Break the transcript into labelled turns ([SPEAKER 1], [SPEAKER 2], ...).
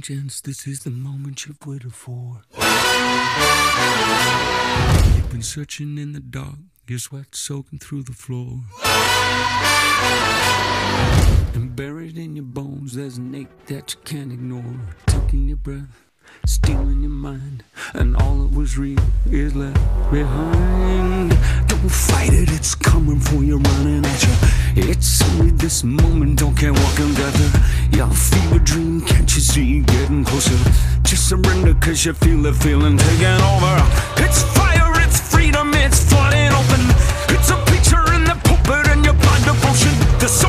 [SPEAKER 1] gents, this is the moment you've waited for. You've been searching in the dark, your sweat soaking through the floor. And buried in your bones, there's an ache that you can't ignore. Taking your breath, stealing your mind, and all that was real is left behind. Don't fight it, it's coming for you, running at you. It's only this moment, don't care what comes after. Your fever dream, can't you see, getting closer? Just surrender, cause you feel the feeling taking over. It's fire, it's freedom, it's flooding open. It's a picture in the pulpit and your blind devotion. The